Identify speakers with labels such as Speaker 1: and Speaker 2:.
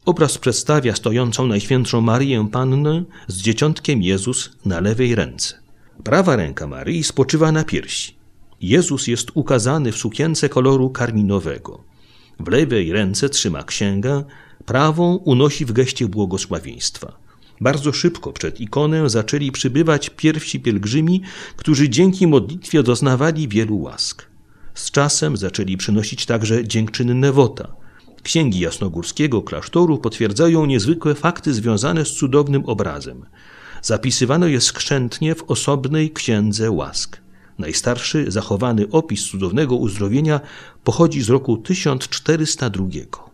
Speaker 1: Obraz przedstawia stojącą Najświętszą Marię Pannę z dzieciątkiem Jezus na lewej ręce. Prawa ręka Maryi spoczywa na piersi. Jezus jest ukazany w sukience koloru karminowego. W lewej ręce trzyma księgę, prawą unosi w geście błogosławieństwa. Bardzo szybko przed ikonę zaczęli przybywać pierwsi pielgrzymi, którzy dzięki modlitwie doznawali wielu łask. Z czasem zaczęli przynosić także dziękczynne wota. Księgi jasnogórskiego klasztoru potwierdzają niezwykłe fakty związane z cudownym obrazem. Zapisywano je skrzętnie w osobnej księdze łask. Najstarszy zachowany opis cudownego uzdrowienia pochodzi z roku 1402.